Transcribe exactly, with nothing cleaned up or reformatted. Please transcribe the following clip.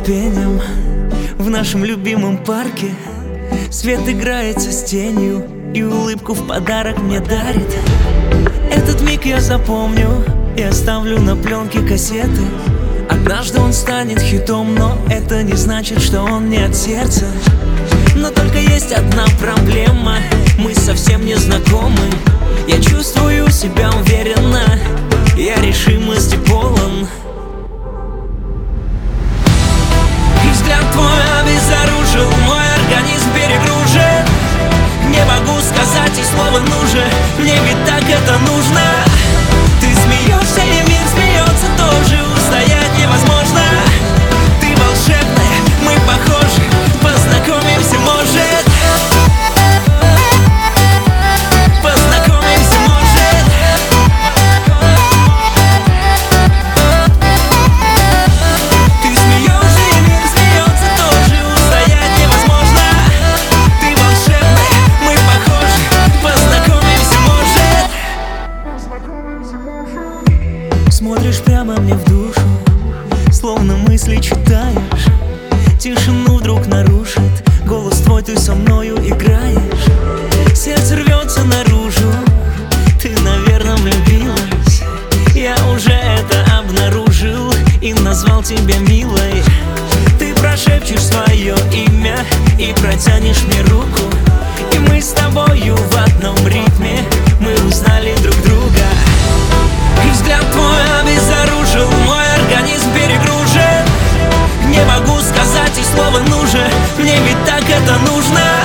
пением в нашем любимом парке. Свет играется с тенью и улыбку в подарок мне дарит. Этот миг я запомню и оставлю на пленке кассеты. Однажды он станет хитом, но это не значит, что он не от сердца. Но только есть одна проблема: мы совсем не знакомы. Я чувствую себя уверенно, я решимости полон. И взгляд твой обезоружил, мой организм перегружен. Не могу сказать и слова «нужен», мне ведь так это нужно. Ты смеешься, и мир смеется тоже, устоять невозможно. Ты волшебная, мы похожи, познакомимся, может. Познакомимся, может. Ты смеешься, и мир смеется тоже, устоять невозможно. Ты волшебная, мы похожи, познакомимся, может. Смотришь прямо мне в душу, словно мысли читаешь. Тишину вдруг нарушит голос твой, ты со мною играешь. Сердце рвется наружу, ты, наверное, влюбилась. Я уже это обнаружил и назвал тебя милой. Ты прошепчешь свое имя и протянешь мне руку, и мы с тобою в одном ритме, мы узнали друг друга. И взгляд твой обезоружил, мой организм перегружен. Не могу сказать и слова «нужен», мне ведь так это нужно.